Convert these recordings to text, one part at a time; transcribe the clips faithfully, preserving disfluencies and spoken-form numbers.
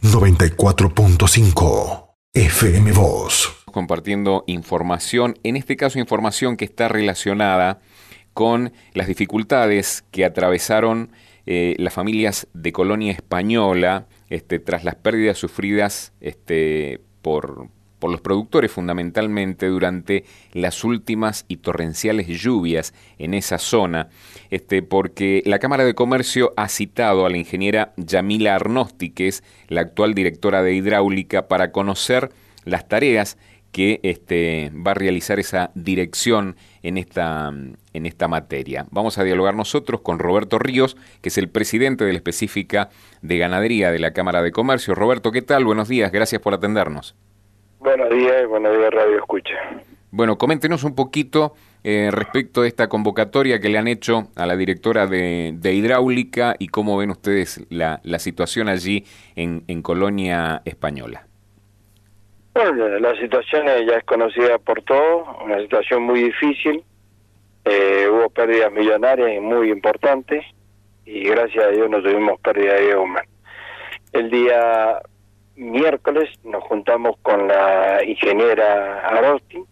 noventa y cuatro punto cinco F M Voz. Compartiendo información, en este caso información que está relacionada con las dificultades que atravesaron eh, las familias de colonia española este, tras las pérdidas sufridas este, por, por los productores fundamentalmente durante las últimas y torrenciales lluvias en esa zona, este, porque la Cámara de Comercio ha citado a la ingeniera Yamila Arnosti, que es la actual directora de Hidráulica, para conocer las tareas que este, va a realizar esa dirección en esta, en esta materia. Vamos a dialogar nosotros con Roberto Ríos, que es el presidente de la específica de ganadería de la Cámara de Comercio. Roberto, ¿qué tal? Buenos días, gracias por atendernos. Buenos días, buenos días Radio Escucha. Bueno, coméntenos un poquito eh, respecto de esta convocatoria que le han hecho a la directora de, de Hidráulica y cómo ven ustedes la, la situación allí en, en Colonia Española. Bueno, la situación ya es conocida por todos, una situación muy difícil, eh, hubo pérdidas millonarias y muy importantes, y gracias a Dios no tuvimos pérdida de vida humana. El día miércoles nos juntamos con la ingeniera Arnosti,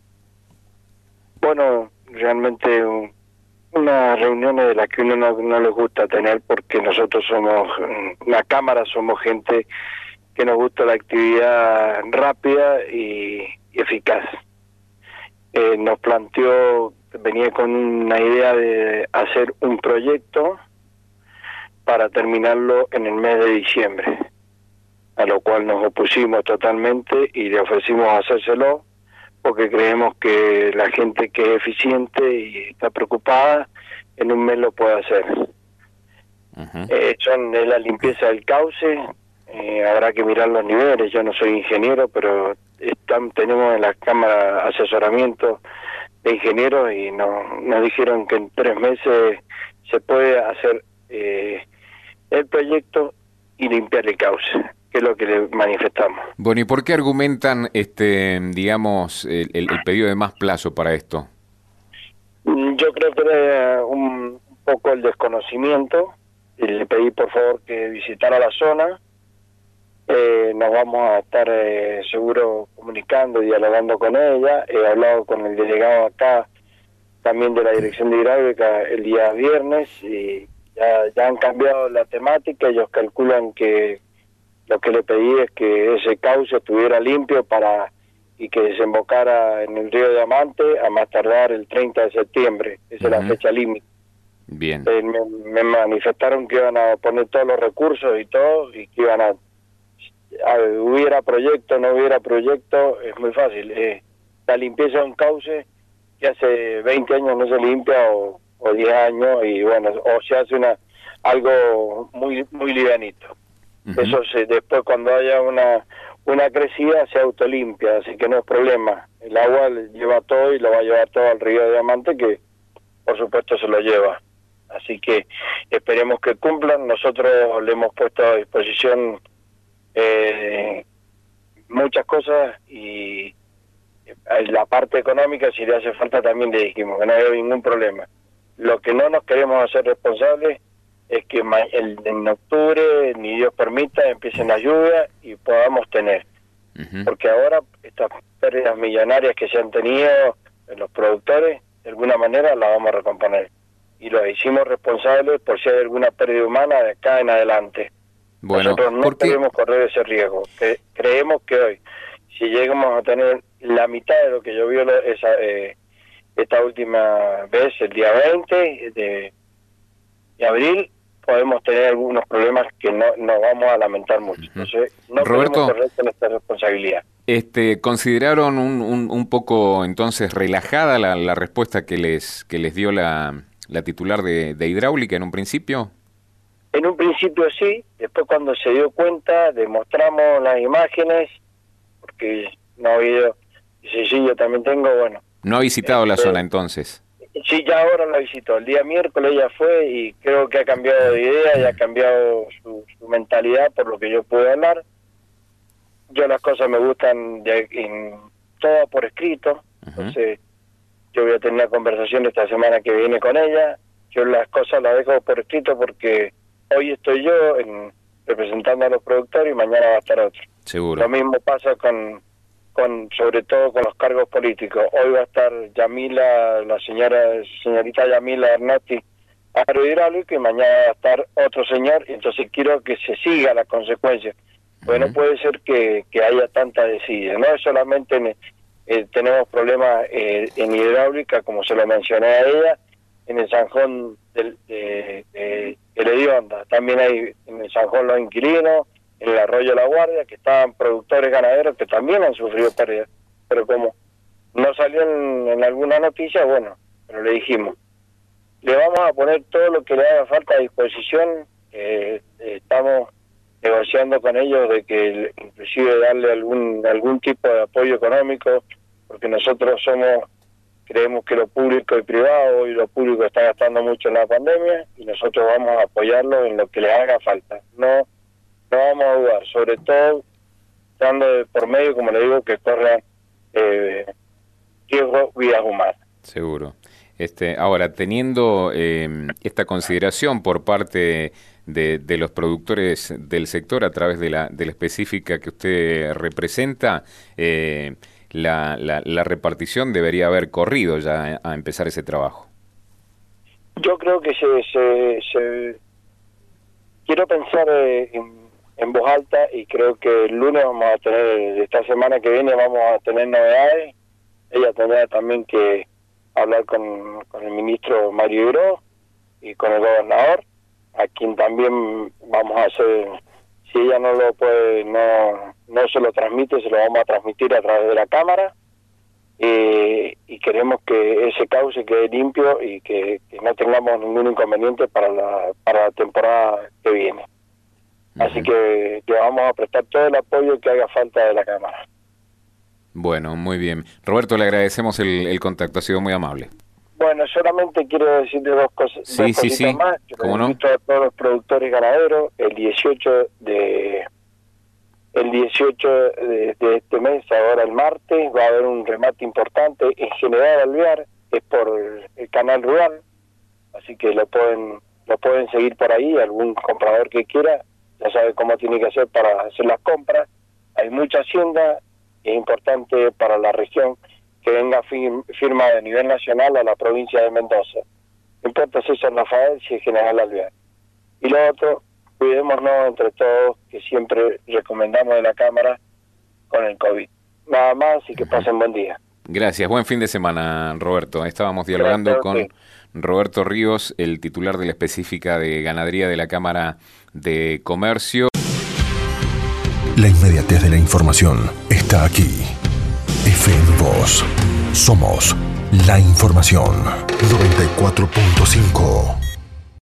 bueno, realmente un, unas reuniones de las que uno no, no les gusta tener, porque nosotros somos, una cámara, somos gente que nos gusta la actividad rápida y, y eficaz. Eh, nos planteó, venía con una idea de hacer un proyecto para terminarlo en el mes de diciembre, a lo cual nos opusimos totalmente y le ofrecimos hacérselo, porque creemos que la gente que es eficiente y está preocupada, en un mes lo puede hacer. Uh-huh. Eh, son es la limpieza del cauce. Eh, habrá que mirar los niveles, yo no soy ingeniero, pero están, tenemos en la Cámara asesoramiento de ingenieros y no, nos dijeron que en tres meses se puede hacer eh, el proyecto y limpiar el cauce, que es lo que le manifestamos. Bueno, ¿y por qué argumentan, este, digamos, el, el, el pedido de más plazo para esto? Yo creo que era un, un poco el desconocimiento, y le pedí por favor que visitara la zona. Eh, nos vamos a estar eh, seguro comunicando y dialogando con ella. He hablado con el delegado acá también de la Dirección de Hidráulica el día viernes y ya, ya han cambiado la temática. Ellos calculan que lo que le pedí es que ese cauce estuviera limpio para y que desembocara en el río Diamante a más tardar el treinta de septiembre. Esa uh-huh. es la fecha límite. Bien. Eh, me, me manifestaron que iban a poner todos los recursos y todo y que iban a hubiera proyecto, no hubiera proyecto, es muy fácil. Eh, la limpieza de un cauce que hace veinte años no se limpia o, o diez años y bueno, o se hace una algo muy muy livianito. Uh-huh. Eso se, después cuando haya una una crecida se autolimpia, así que no es problema. El agua lleva todo y lo va a llevar todo al río de Diamante, que por supuesto se lo lleva. Así que esperemos que cumplan. Nosotros le hemos puesto a disposición Eh, muchas cosas y la parte económica, si le hace falta, también le dijimos que no había ningún problema. Lo que no nos queremos hacer responsables es que el, en octubre, ni Dios permita, empiecen las lluvias y podamos tener. Uh-huh. Porque ahora estas pérdidas millonarias que se han tenido en los productores, de alguna manera las vamos a recomponer. Y los hicimos responsables por si hay alguna pérdida humana de acá en adelante. Bueno, nosotros no queremos correr ese riesgo. Que, creemos que hoy, si llegamos a tener la mitad de lo que llovió esa, eh, esta última vez, el día veinte de, de abril, podemos tener algunos problemas que no nos vamos a lamentar mucho. Entonces, no Roberto, queremos correr con esta responsabilidad. Este, ¿consideraron un, un, un poco entonces relajada la, la respuesta que les que les dio la, la titular de, de Hidráulica en un principio? En un principio sí, después cuando se dio cuenta, demostramos las imágenes, porque no ha habido, sí, sí, yo también tengo, bueno. ¿No ha visitado este, la zona entonces? Sí, ya ahora la visitó, el día miércoles ella fue y creo que ha cambiado de idea y ha cambiado su, su mentalidad por lo que yo pude hablar. Yo las cosas me gustan de, en, todo por escrito, uh-huh. Entonces yo voy a tener una conversación esta semana que viene con ella. Yo las cosas las dejo por escrito porque hoy estoy yo en representando a los productores y mañana va a estar otro. Seguro. Lo mismo pasa con, con sobre todo con los cargos políticos. Hoy va a estar Yamila, la señora señorita Yamila Hernández, aerohidráulico, y mañana va a estar otro señor, y entonces quiero que se siga la consecuencia. Pues uh-huh. no puede ser que, que haya tanta desidia. No es solamente en, eh, tenemos problemas eh, en hidráulica, como se lo mencioné a ella, en el Zanjón del, de, de, de Hedionda. También hay en el Zanjón Los Inquilinos, en el Arroyo La Guardia, que estaban productores ganaderos que también han sufrido pérdidas. Pero como no salió en, en alguna noticia, bueno, pero le dijimos, le vamos a poner todo lo que le haga falta a disposición. Eh, estamos negociando con ellos de que inclusive darle algún algún tipo de apoyo económico, porque nosotros somos creemos que lo público y privado, y lo público está gastando mucho en la pandemia, y nosotros vamos a apoyarlo en lo que le haga falta. No no vamos a dudar, sobre todo dando de por medio, como le digo, que corran eh, riesgo vidas humanas. Seguro. Este, ahora, teniendo eh, esta consideración por parte de, de los productores del sector a través de la, de la específica que usted representa, eh, la, la, la repartición debería haber corrido ya a empezar ese trabajo. Yo creo que se, se, se... quiero pensar en, en voz alta, y creo que el lunes vamos a tener, esta semana que viene vamos a tener novedades. Ella tendrá también que hablar con, con el ministro Mario Ibró y con el gobernador, a quien también vamos a hacer, si ella no lo puede, no no se lo transmite, se lo vamos a transmitir a través de la Cámara, eh, y queremos que ese cauce quede limpio y que, que no tengamos ningún inconveniente para la para la temporada que viene. Uh-huh. Así que le vamos a prestar todo el apoyo que haga falta de la Cámara. Bueno, muy bien. Roberto, le agradecemos el, el contacto, ha sido muy amable. Bueno, solamente quiero decirle dos cosas, sí, dos sí, cositas sí. más. Yo ¿Cómo no? invito a todos los productores ganaderos el dieciocho de el dieciocho de, de este mes, ahora el martes, va a haber un remate importante en General Alvear, es por el, el canal rural, así que lo pueden lo pueden seguir por ahí. Algún comprador que quiera ya sabe cómo tiene que hacer para hacer las compras. Hay mucha hacienda, es importante para la región que venga firma, firma de nivel nacional a la provincia de Mendoza. No importa si es San Rafael, si es General Alvear. Y lo otro, cuidémonos entre todos, que siempre recomendamos de la Cámara con el COVID. Nada más, y que pasen buen día. Gracias, buen fin de semana, Roberto. Estábamos dialogando Gracias, con sí. Roberto Ríos, el titular de la específica de ganadería de la Cámara de Comercio. La inmediatez de la información está aquí. F M Voz. Somos la información. noventa y cuatro punto cinco.